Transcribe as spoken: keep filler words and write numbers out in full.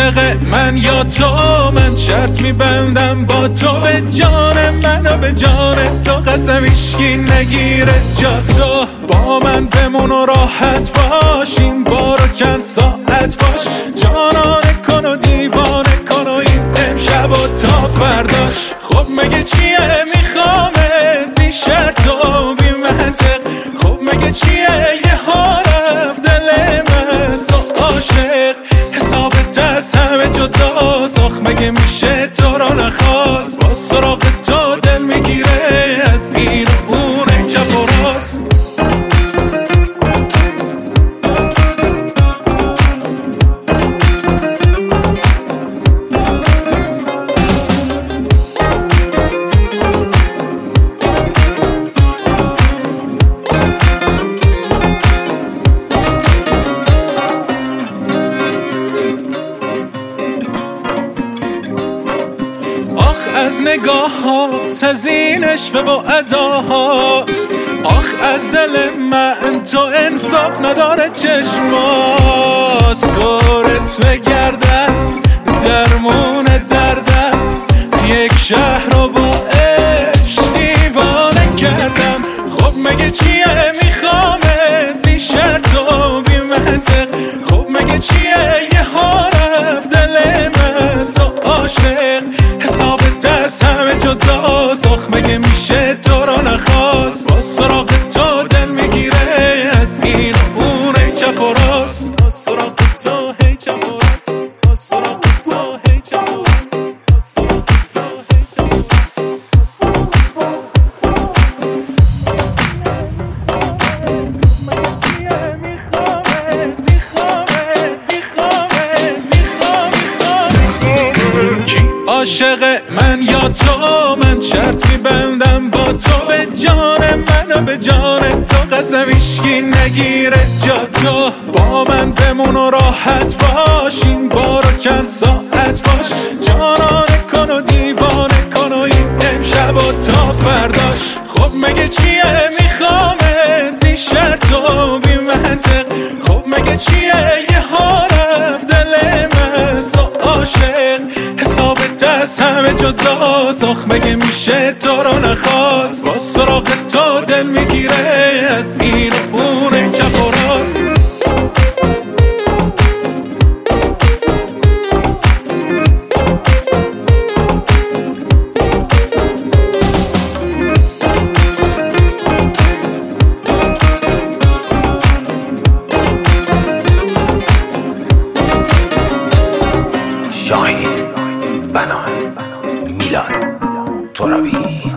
عاشق من یا تو، من شرط میبندم با تو، به جان من و به جان تو، قسم هیچکی نگیره جا تو. با من بمون و راحت باش، این بارو چند ساعت باش، جانانه کن و دیوانه کن و این امشب و تا فرداش. خب مگه چیه میخوامت بی شرط و بی منطق، خب مگه چیه یه ها رفت دل من سو عاشق، حسابت از همه جداست، آخ مگه میشه تو رو نخواست، با سراغ تو دل میگیره از این و اون چپ و راست. از نگاهات، از این عشق و اداهات، آخ از دل من تو انصاف نداره چشمات. دورت بگردن درمون دردم، یک شهر رو با عشق دیوانه کردم. خب مگه چیه میخوامت بی شرط و بی منطق، خب مگه چیه یه ها رفت دل من سو عاشق، حسابت از همه جداست، آخ مگه میشه تو رو نخواست، با سراغ تو دل میگیره از این و اون چپ و راست. با سراغ تو هی چپ و راست، با سراغ تو هی چپ و راست، با سراغ تو هی چپ و راست. عاشق من یا تو، من شرط میبندم با تو، به جان من و به جان تو، قسم هیچکی نگیره جا تو. با من بمون و راحت باش، این بارو چند ساعت باش، جانانه کن و دیوانه کن و این امشب و تا فرداش. خب مگه چیه میخوامت بی شرط و بی منطق، خب مگه چیه یه ها رفت دل من سو عاشق، حسابت از همه جداست، آخ مگه میشه تو رو نخواست، با سراغ تو دل میگیره از این و اون چپ و راست. شاهین، بنان، میلاد ترابی.